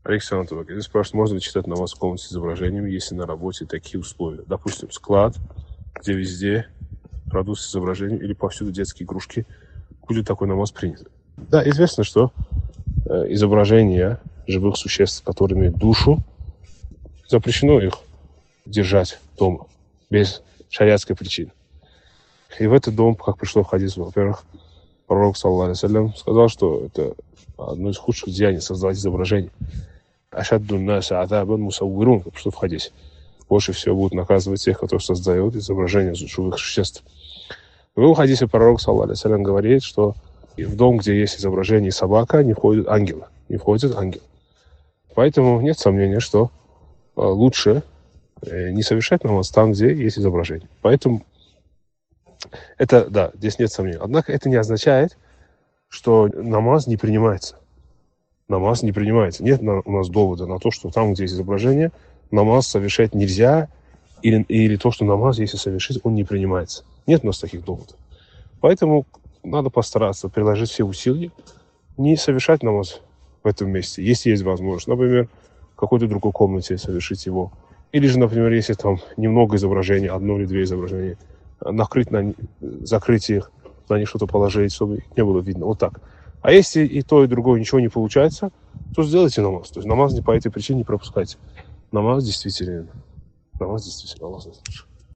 Александр, здесь спрашивают, можно ли читать намаз в комнате с изображением, если на работе такие условия? Допустим, склад, где везде продукты с изображением или повсюду детские игрушки, будет такой намаз принят. Да, известно, что изображения живых существ, которые имеют душу, запрещено их держать дома без шариатской причины. И в этот дом, как пришло в хадису, во-первых, пророк, саллаллаху алейхи ва саллям, сказал, что это одно из худших деяний создавать изображение. Ашадду наса азабан мусаввирун, как пришло в хадисе. Больше всего будут наказывать тех, которые создают изображения живых существ. В его хадисе пророк, саллаллаху алейхи ва саллям, говорит, что в дом, где есть изображение собака, не входят ангелы. Не входят ангелы. Поэтому нет сомнения, что лучше не совершать намаз там, где есть изображение. Поэтому это, да, здесь нет сомнений. Однако это не означает, что намаз не принимается. Намаз не принимается. Нет у нас довода на то, что там, где есть изображение, намаз совершать нельзя, или то, что намаз, если совершить, он не принимается. Нет у нас таких доводов. Поэтому надо постараться приложить все усилия, не совершать намаз в этом месте, если есть возможность. Например, в какой-то другой комнате совершить его. Или же, например, если там немного изображений, одно или две изображения, закрыть их, на них что-то положить, чтобы не было видно. Вот так. А если и то, и другое ничего не получается, то сделайте намаз. То есть намаз по этой причине не пропускайте. Намаз действительно, Аллах знает.